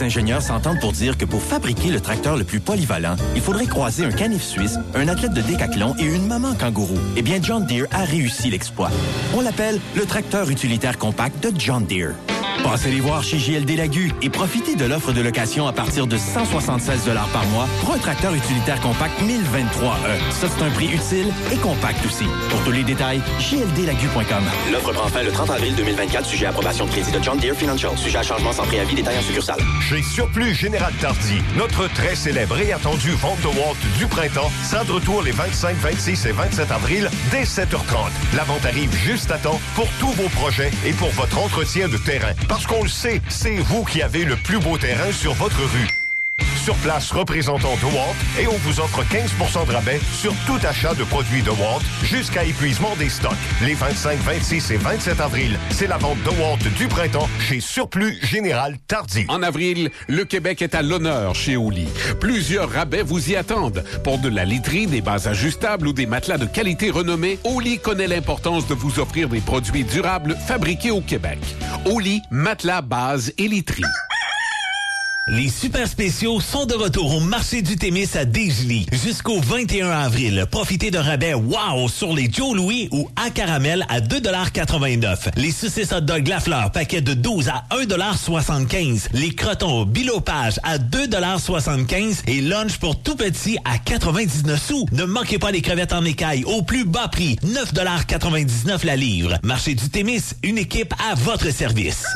ingénieurs s'entendent pour dire que pour fabriquer le tracteur le plus polyvalent, il faudrait croiser un canif suisse, un athlète de décathlon et une maman kangourou. Eh bien, John Deere a réussi l'exploit. On l'appelle le tracteur utilitaire compact de John Deere. Passez les voir chez JLD Lagu et profitez de l'offre de location à partir de 176 $ par mois pour un tracteur utilitaire compact 1023E. Ça, c'est un prix utile et compact aussi. Pour tous les détails, jldlagu.com. L'offre prend fin le 30 avril 2024, sujet à approbation de crédit de John Deere Financial. Sujet à changement sans préavis, détail en succursale. Chez Surplus Général Tardy, notre très célèbre et attendue vente de Walt du printemps sera de retour les 25, 26 et 27 avril dès 7h30. La vente arrive juste à temps pour tous vos projets et pour votre entretien de terrain. Parce qu'on le sait, c'est vous qui avez le plus beau terrain sur votre rue. Sur place, représentant DeWalt, et on vous offre 15 % de rabais sur tout achat de produits DeWalt jusqu'à épuisement des stocks. Les 25, 26 et 27 avril, c'est la vente DeWalt du printemps chez Surplus Général Tardy. En avril, le Québec est à l'honneur chez Oli. Plusieurs rabais vous y attendent. Pour de la literie, des bases ajustables ou des matelas de qualité renommée, Oli connaît l'importance de vous offrir des produits durables fabriqués au Québec. Oli, matelas, bases et literie. Les super spéciaux sont de retour au marché du Témis à Desjely jusqu'au 21 avril. Profitez d'un rabais wow sur les Joe Louis ou à caramel à 2,89 $. Les saucisses hot dog Lafleur paquet de 12 à 1,75 $. Les crotons Bilopage à 2,75 $ et lunch pour tout petit à 99 sous. Ne manquez pas les crevettes en écaille au plus bas prix, 9,99 $ la livre. Marché du Témis, une équipe à votre service.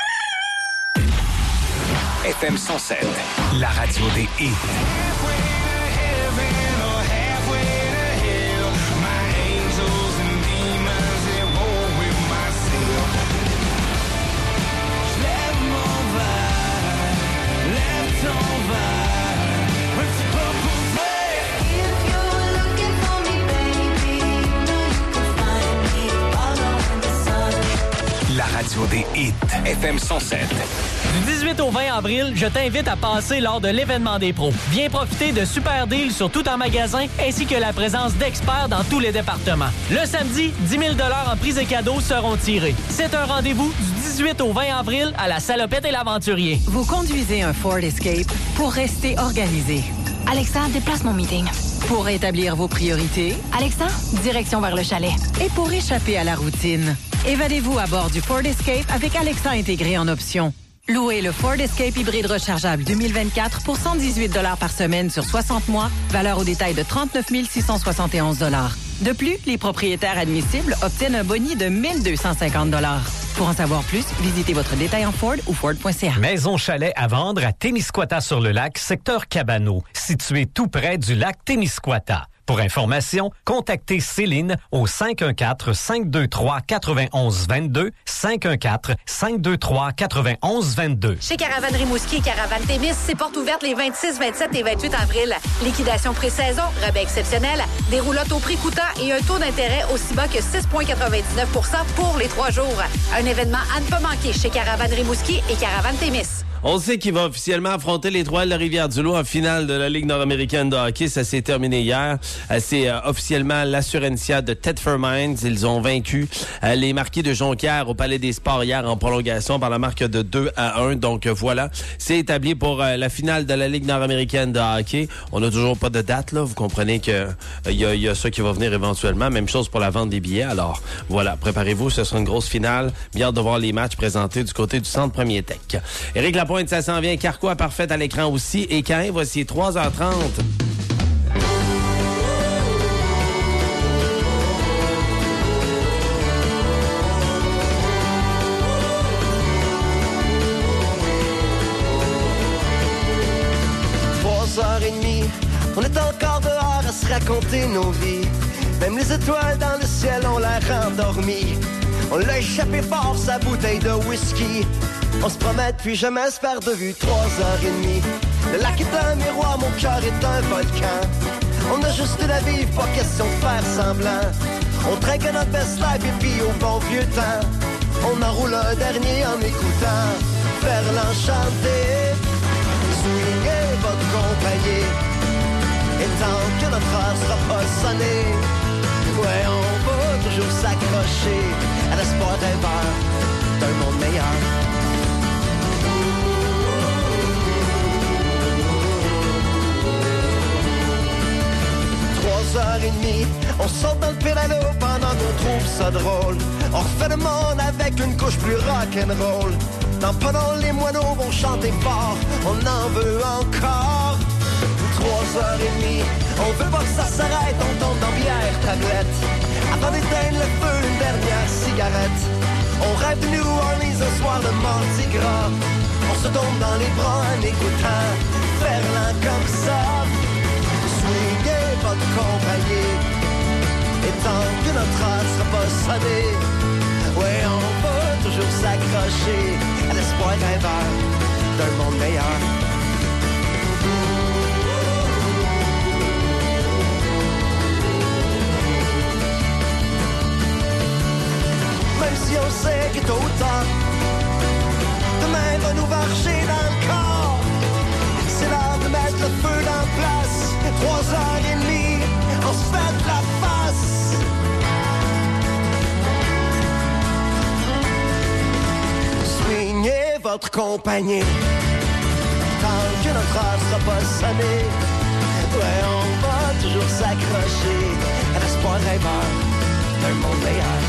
FM 107, la radio des hits. La radio des hits. FM 107. Du 18 au 20 avril, je t'invite à passer lors de l'événement des pros. Viens profiter de super deals sur tout en magasin ainsi que la présence d'experts dans tous les départements. Le samedi, 10 000 $ en prix et cadeaux seront tirés. C'est un rendez-vous du 18 au 20 avril à la Salopette et l'Aventurier. Vous conduisez un Ford Escape pour rester organisé. Alexa, déplace mon meeting. Pour établir vos priorités. Alexa, direction vers le chalet. Et pour échapper à la routine. Évadez-vous à bord du Ford Escape avec Alexa intégré en option. Louez le Ford Escape hybride rechargeable 2024 pour 118 $ par semaine sur 60 mois, valeur au détail de 39 671 $. De plus, les propriétaires admissibles obtiennent un boni de 1 250 $. Pour en savoir plus, visitez votre détail en Ford ou Ford.ca. Maison Chalet à vendre à Témiscouata-sur-le-Lac, secteur Cabano, situé tout près du lac Témiscouata. Pour information, contactez Céline au 514-523-9122, 514-523-9122. Chez Caravane Rimouski et Caravane Témis, c'est portes ouvertes les 26, 27 et 28 avril. Liquidation pré-saison, rabais exceptionnel, des roulottes au prix coûtant et un taux d'intérêt aussi bas que 6,99 % pour les 3 jours. Un événement à ne pas manquer chez Caravane Rimouski et Caravane Témis. On sait qu'il va officiellement affronter l'Étoile de Rivière-du-Loup en finale de la Ligue nord-américaine de hockey. Ça s'est terminé hier. C'est officiellement l'Assurantia de Thetford Mines. Ils ont vaincu les Marquis de Jonquière au Palais des Sports hier en prolongation par la marque de 2-1. Donc voilà, c'est établi pour la finale de la Ligue nord-américaine de hockey. On n'a toujours pas de date, là. Vous comprenez que il y a ça qui va venir éventuellement. Même chose pour la vente des billets. Alors voilà, préparez-vous, ce sera une grosse finale. Bien hâte de voir les matchs présentés du côté du Centre Premier Tech. Éric Lapointe, ça s'en vient. Carquois parfaite à l'écran aussi. Et quand voici 3h30. On est encore dehors à se raconter nos vies. Même les étoiles dans le ciel ont l'air endormies. On l'a échappé fort, sa bouteille de whisky. On se promet puis jamais se perd de vue. 3h30. Le lac est un miroir, mon cœur est un volcan. On a juste la vivre, pas question de faire semblant. On trinque notre best life et puis au bon vieux temps. On en roule un dernier en écoutant faire l'enchanté. Swingez votre compagnie. Et tant que notre heure sera pas sonnée, ouais, on va toujours s'accrocher à l'espoir rêveur d'un monde meilleur. 3h30, on saute dans le pédalo pendant qu'on trouve ça drôle. On refait le monde avec une couche plus rock'n'roll. Dans pendant les moineaux vont chanter fort, on en veut encore. 3h30, on veut pas que ça s'arrête, on tombe dans bière, tablette. Avant d'éteindre le feu, une dernière cigarette. On rêve de New Orleans ce soir de Mardi Gras. On se tombe dans les bras en écoutant Ferland comme ça. Swingez votre compagnie, et tant que notre heure sera pas sonnée, ouais, on va toujours s'accrocher à l'espoir rêveur d'un monde meilleur. Même si on sait que tôt ou tard, demain va nous marcher dans le corps. C'est l'heure de mettre le feu dans place. 3h30, on se fait de la face. Swingez votre compagnie, tant que notre heure sera pas sonnée. Ouais, on va toujours s'accrocher à l'espoir rêveur d'un monde meilleur.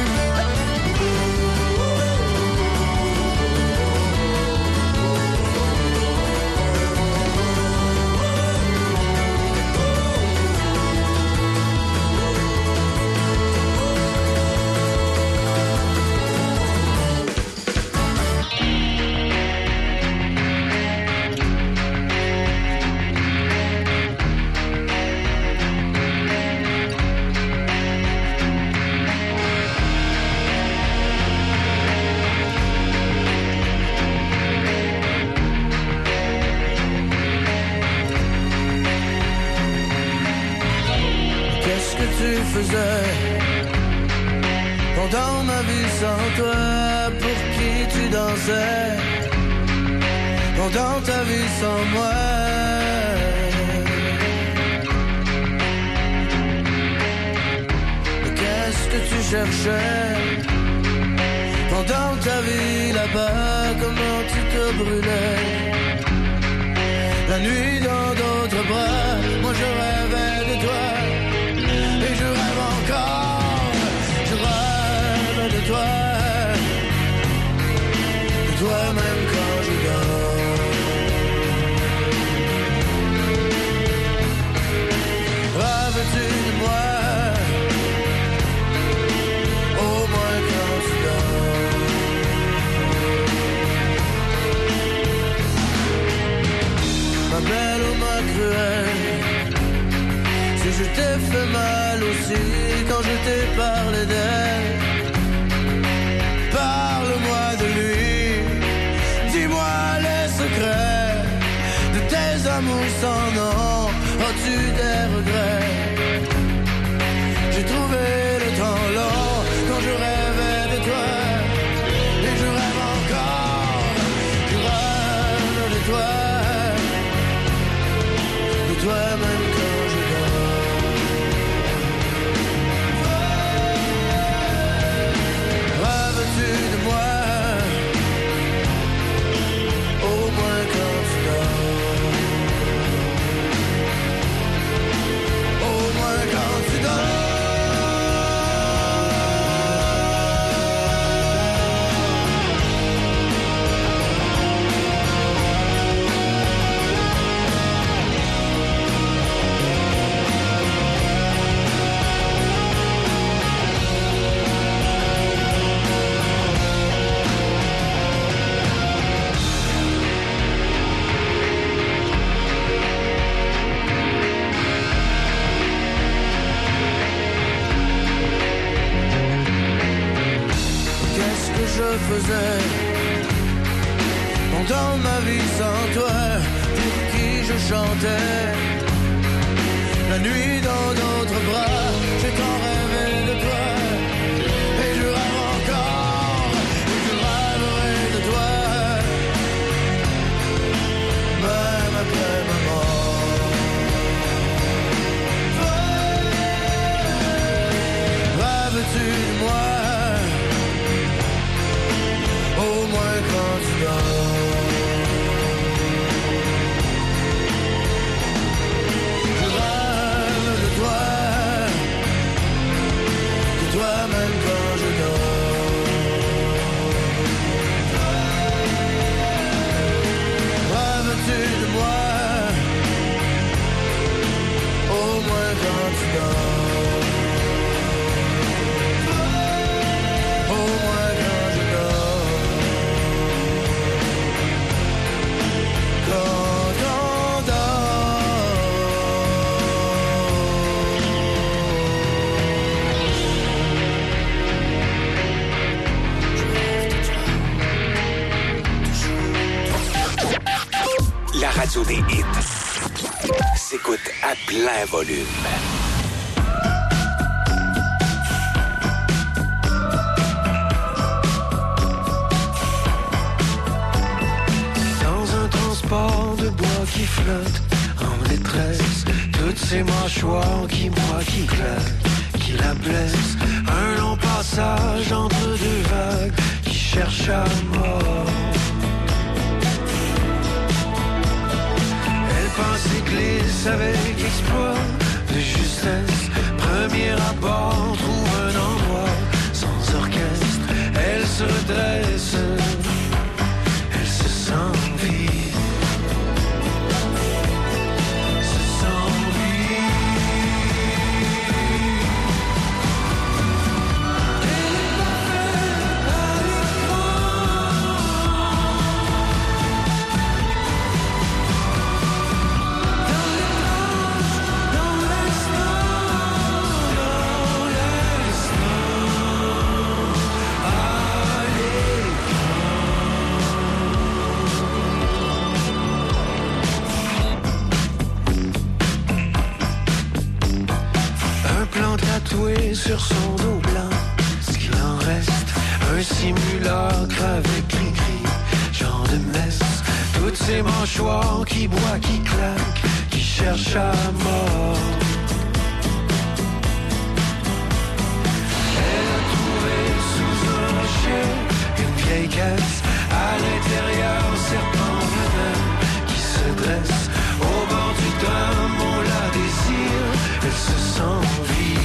Pendant ma vie sans toi, pour qui tu dansais? Pendant ta vie sans moi, qu'est-ce que tu cherchais? Pendant ta vie là-bas, comment tu te brûlais? La nuit dans d'autres bras, moi je rêvais de toi. Et je rêve encore, je rêve de toi même quand je dors. Rêves-tu de moi, au moins quand tu dors. Ma belle ou ma cruelle, si je t'ai fait mal aussi quand je t'ai parlé d'elle, parle-moi de lui, dis-moi les secrets de tes amours sans nom. As-tu des regrets? J'ai trouvé le temps long quand je rêvais de toi, et je rêve encore, je rêve de toi même quand je dors. Rêves-tu de moi, au moins quand tu dors? Au moins quand tu dors. Je faisais pendant ma vie sans toi, pour qui je chantais. La nuit dans d'autres bras, j'ai tant rêvé de toi, et je rêve encore, et je rêverai de toi, même après ma mort. Rêves-tu de moi, au moins quand tu dors? Je rêve dors. Au moins quand je dors. Quand on dort. La radio des hits s'écoute à plein volume. Dans un transport de bois qui flotte en détresse, toutes ces mâchoires qui broient, qui claquent, qui la blessent. Un long passage entre deux vagues qui cherche à mort. Pensée glisse avec exploit de justesse. Premier abord, trouve un endroit sans orchestre. Elle se redresse, elle se sent vide. Se sent vide. Elle est parfaite à l'écran. Tatoué sur son dos blanc, ce qu'il en reste, un simulacre avec cri-cri, genre de messe. Toutes ces mâchoires qui boient, qui claquent, qui cherchent à mort. Elle a trouvé sous un rocher une vieille caisse, à l'intérieur serpent veneux qui se dresse. Au bord du drame, on la désire, elle se sent vive.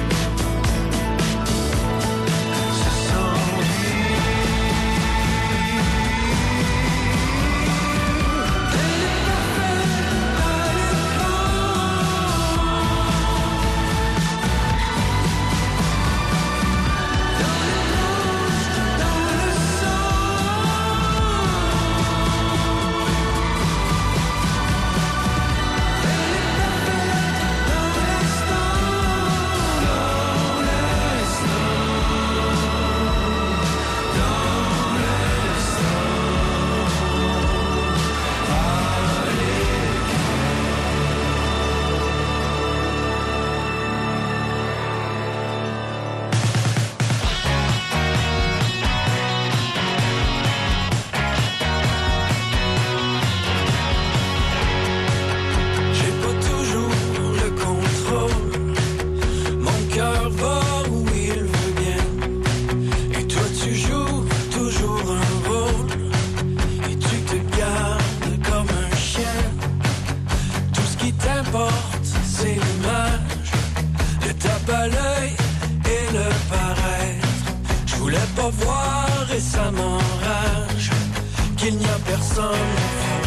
C'est l'image, le tape à l'œil et le paraître. Je voulais pas voir et ça m'enrage qu'il n'y a personne.